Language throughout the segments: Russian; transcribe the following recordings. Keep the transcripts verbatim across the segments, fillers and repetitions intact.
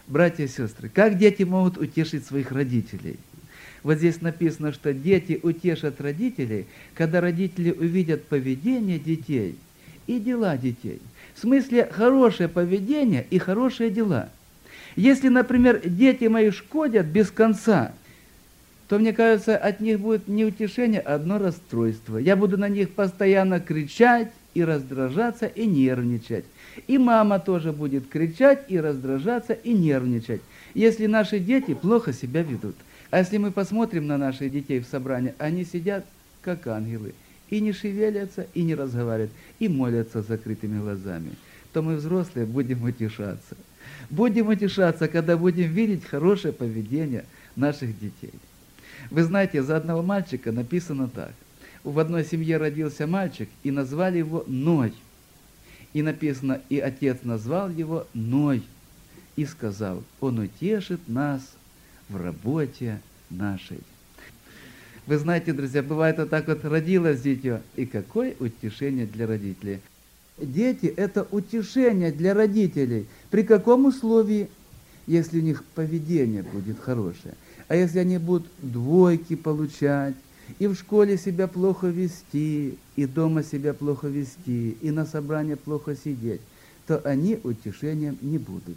Братья и сестры, как дети могут утешить своих родителей? Вот здесь написано, что дети утешат родителей, когда родители увидят поведение детей и дела детей. В смысле, хорошее поведение и хорошие дела. Если, например, дети мои шкодят без конца, то, мне кажется, от них будет не утешение, а одно расстройство. Я буду на них постоянно кричать и раздражаться, и нервничать. И мама тоже будет кричать и раздражаться, и нервничать, если наши дети плохо себя ведут. А если мы посмотрим на наших детей в собрании, они сидят, как ангелы, и не шевелятся, и не разговаривают, и молятся с закрытыми глазами, то мы, взрослые, будем утешаться. Будем утешаться, когда будем видеть хорошее поведение наших детей. Вы знаете, за одного мальчика написано так. В одной семье родился мальчик, и назвали его Ной. И написано, и отец назвал его Ной, и сказал, он утешит нас в работе нашей. Вы знаете, друзья, бывает вот так вот, родилось дитё, и какое утешение для родителей. Дети – это утешение для родителей. При каком условии? Если у них поведение будет хорошее. А если они будут двойки получать, и в школе себя плохо вести, и дома себя плохо вести, и на собрании плохо сидеть, то они утешением не будут.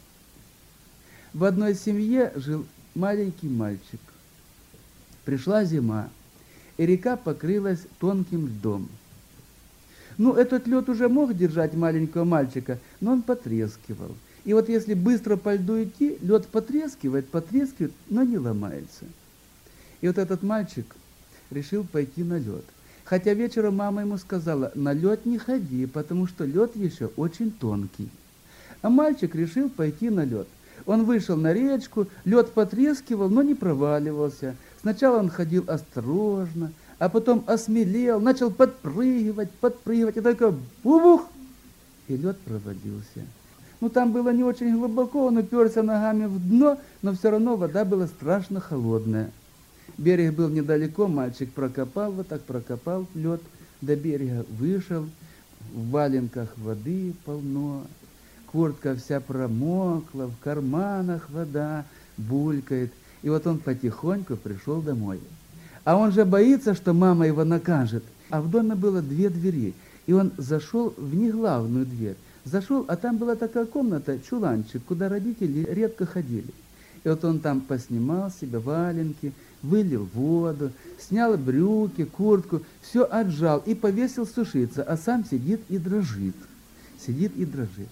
В одной семье жил маленький мальчик. Пришла зима, и река покрылась тонким льдом. Ну, этот лед уже мог держать маленького мальчика, но он потрескивал. И вот если быстро по льду идти, лед потрескивает, потрескивает, но не ломается. И вот этот мальчик решил пойти на лед. Хотя вечером мама ему сказала, на лед не ходи, потому что лед еще очень тонкий. А мальчик решил пойти на лед. Он вышел на речку, лед потрескивал, но не проваливался. Сначала он ходил осторожно, а потом осмелел, начал подпрыгивать, подпрыгивать, и только бубух, и лед провалился. Ну, там было не очень глубоко, он уперся ногами в дно, но все равно вода была страшно холодная. Берег был недалеко, мальчик прокопал, вот так прокопал лед, до берега вышел, в валенках воды полно, куртка вся промокла, в карманах вода булькает. И вот он потихоньку пришел домой. А он же боится, что мама его накажет. А в доме было две двери, и он зашел в неглавную дверь. Зашел, а там была такая комната, чуланчик, куда родители редко ходили. И вот он там поснимал себе валенки, вылил воду, снял брюки, куртку, все отжал и повесил сушиться, а сам сидит и дрожит. Сидит и дрожит.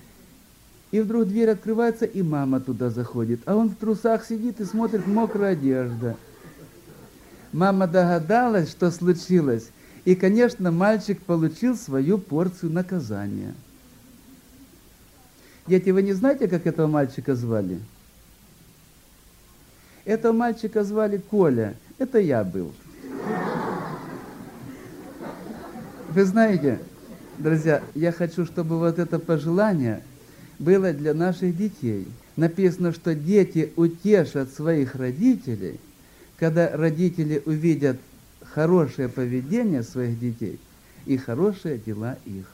И вдруг дверь открывается, и мама туда заходит. А он в трусах сидит и смотрит, мокрая одежда. Мама догадалась, что случилось. И, конечно, мальчик получил свою порцию наказания. Дети, вы не знаете, как этого мальчика звали? Этого мальчика звали Коля. Это я был. Вы знаете, друзья, я хочу, чтобы вот это пожелание было для наших детей. Написано, что дети утешат своих родителей, когда родители увидят хорошее поведение своих детей и хорошие дела их.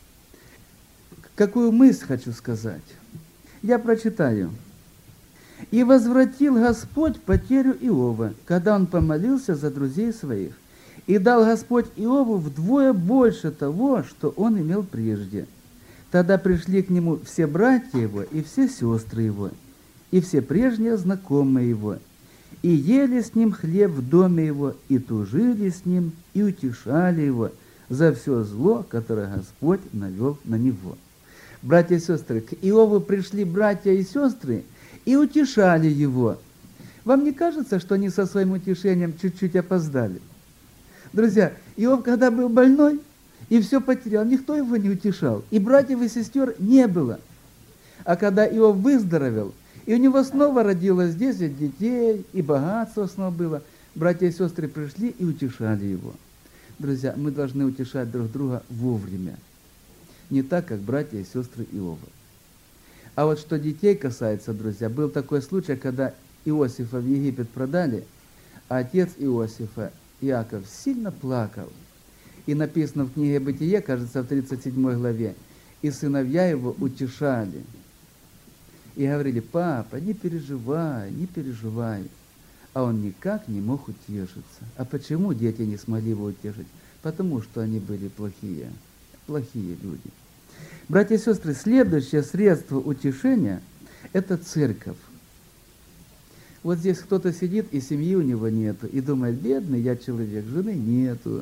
Какую мысль хочу сказать? Я прочитаю. «И возвратил Господь потерю Иова, когда он помолился за друзей своих, и дал Господь Иову вдвое больше того, что он имел прежде. Тогда пришли к нему все братья его и все сестры его, и все прежние знакомые его, и ели с ним хлеб в доме его, и тужили с ним, и утешали его за все зло, которое Господь навел на него». Братья и сестры, к Иову пришли братья и сестры и утешали его. Вам не кажется, что они со своим утешением чуть-чуть опоздали? Друзья, Иов, когда был больной и все потерял, никто его не утешал. И братьев и сестер не было. А когда Иов выздоровел, и у него снова родилось десять детей, и богатство снова было, братья и сестры пришли и утешали его. Друзья, мы должны утешать друг друга вовремя. Не так, как братья и сестры Иова. А вот что детей касается, друзья, был такой случай, когда Иосифа в Египет продали, а отец Иосифа, Иаков, сильно плакал. И написано в книге Бытие, кажется, в тридцать седьмой главе, «И сыновья его утешали». И говорили: папа, не переживай, не переживай. А он никак не мог утешиться. А почему дети не смогли его утешить? Потому что они были плохие, плохие люди. Братья и сестры, следующее средство утешения – это церковь. Вот здесь кто-то сидит, и семьи у него нету, и думает: бедный я человек, жены нету,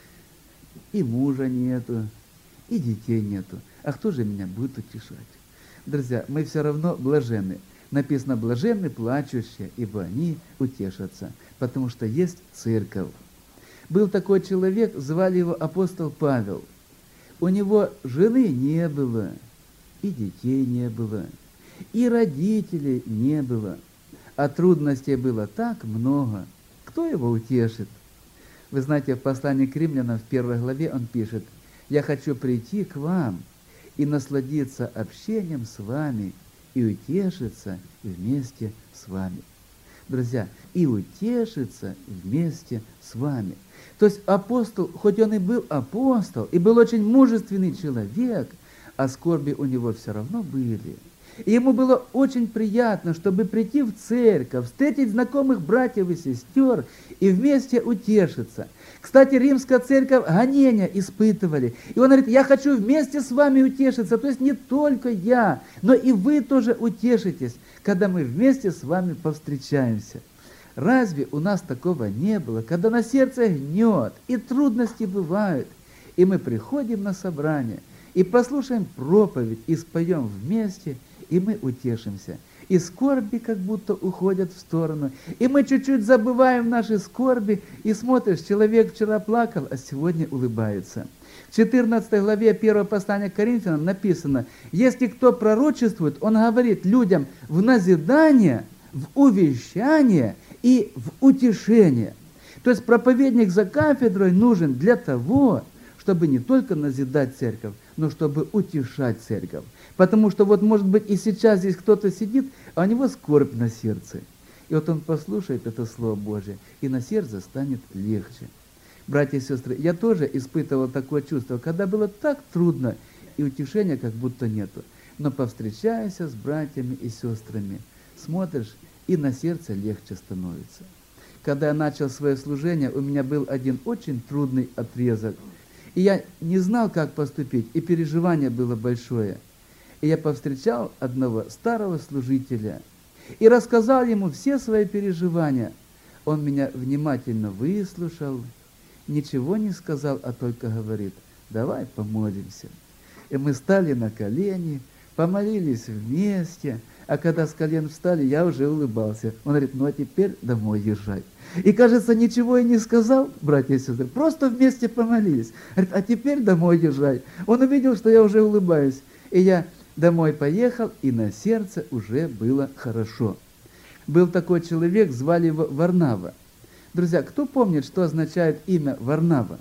и мужа нету, и детей нету. А кто же меня будет утешать? Друзья, мы все равно блаженны. Написано: блаженны плачущие, ибо они утешатся, потому что есть церковь. Был такой человек, звали его апостол Павел. У него жены не было, и детей не было, и родителей не было. А трудностей было так много. Кто его утешит? Вы знаете, в послании к римлянам в первой главе он пишет: «Я хочу прийти к вам и насладиться общением с вами, и утешиться вместе с вами». Друзья, и утешиться вместе с вами. То есть апостол, хоть он и был апостол, и был очень мужественный человек, а скорби у него все равно были. И ему было очень приятно, чтобы прийти в церковь, встретить знакомых братьев и сестер и вместе утешиться. Кстати, римская церковь гонения испытывали. И он говорит: я хочу вместе с вами утешиться. То есть не только я, но и вы тоже утешитесь, когда мы вместе с вами повстречаемся. Разве у нас такого не было, когда на сердце гнет, и трудности бывают, и мы приходим на собрание, и послушаем проповедь, и споем вместе, и мы утешимся. И скорби как будто уходят в сторону. И мы чуть-чуть забываем наши скорби, и смотришь, человек вчера плакал, а сегодня улыбается. В четырнадцатой главе первого послания к Коринфянам написано: если кто пророчествует, он говорит людям в назидание, в увещание и в утешение. То есть проповедник за кафедрой нужен для того, чтобы не только назидать церковь, но чтобы утешать церковь. Потому что вот, может быть, и сейчас здесь кто-то сидит, а у него скорбь на сердце. И вот он послушает это Слово Божие, и на сердце станет легче. Братья и сестры, я тоже испытывал такое чувство, когда было так трудно, и утешения как будто нету. Но повстречайся с братьями и сестрами, смотришь, и на сердце легче становится. Когда я начал свое служение, у меня был один очень трудный отрезок. И я не знал, как поступить, и переживание было большое. И я повстречал одного старого служителя и рассказал ему все свои переживания. Он меня внимательно выслушал, ничего не сказал, а только говорит: давай помолимся. И мы стали на колени, помолились вместе, а когда с колен встали, я уже улыбался. Он говорит: ну а теперь домой езжай. И, кажется, ничего и не сказал, братья и сестры, просто вместе помолились. Говорит: а теперь домой езжай. Он увидел, что я уже улыбаюсь. И я домой поехал, и на сердце уже было хорошо. Был такой человек, звали его Варнава. Друзья, кто помнит, что означает имя Варнава?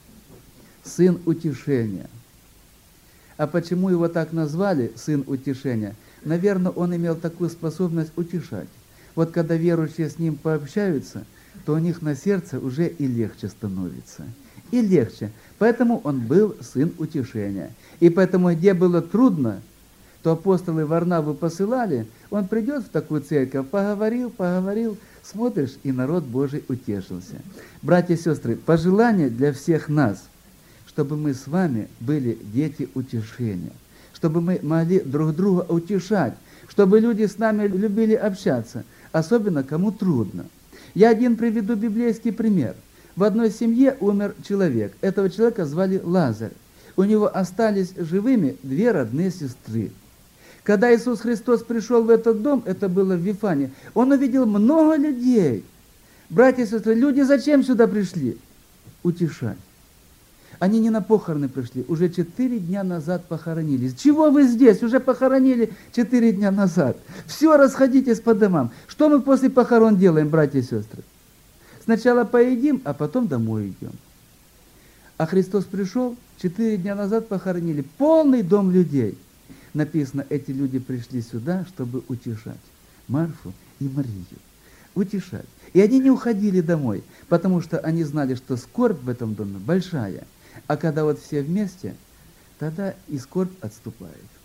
Сын утешения. А почему его так назвали, сын утешения? Наверное, он имел такую способность утешать. Вот когда верующие с ним пообщаются, то у них на сердце уже и легче становится. И легче. Поэтому он был сын утешения. И поэтому, где было трудно, то апостолы Варнаву посылали, он придет в такую церковь, поговорил, поговорил, смотришь, и народ Божий утешился. Братья и сестры, пожелание для всех нас, чтобы мы с вами были дети утешения, чтобы мы могли друг друга утешать, чтобы люди с нами любили общаться, особенно кому трудно. Я один приведу библейский пример. В одной семье умер человек. Этого человека звали Лазарь. У него остались живыми две родные сестры. Когда Иисус Христос пришел в этот дом, это было в Вифане, Он увидел много людей. Братья и сестры, люди зачем сюда пришли? Утешать. Они не на похороны пришли, уже четыре дня назад похоронились. Чего вы здесь? Уже похоронили четыре дня назад. Все, расходитесь по домам. Что мы после похорон делаем, братья и сестры? Сначала поедим, а потом домой идем. А Христос пришел, четыре дня назад похоронили полный дом людей. Написано, эти люди пришли сюда, чтобы утешать Марфу и Марию. Утешать. И они не уходили домой, потому что они знали, что скорбь в этом доме большая. А когда вот все вместе, тогда и скорбь отступает.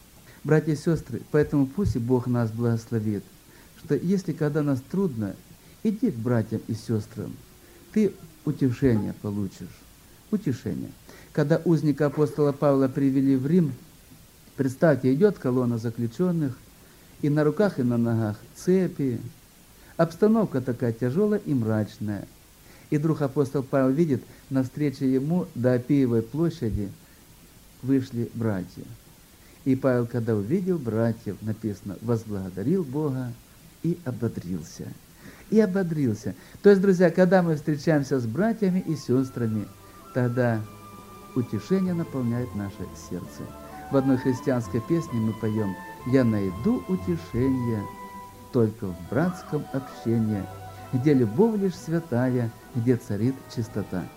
Братья и сестры, поэтому пусть и Бог нас благословит, что если когда нас трудно, иди к братьям и сестрам, ты утешение получишь. Утешение. Когда узника апостола Павла привели в Рим, представьте, идет колонна заключенных, и на руках, и на ногах цепи. Обстановка такая тяжелая и мрачная. И вдруг апостол Павел видит, навстречу ему до Апиевой площади вышли братья. И Павел, когда увидел братьев, написано, возблагодарил Бога и ободрился. И ободрился. То есть, друзья, когда мы встречаемся с братьями и сестрами, тогда утешение наполняет наше сердце. В одной христианской песне мы поем «Я найду утешение только в братском общении, где любовь лишь святая, где царит чистота».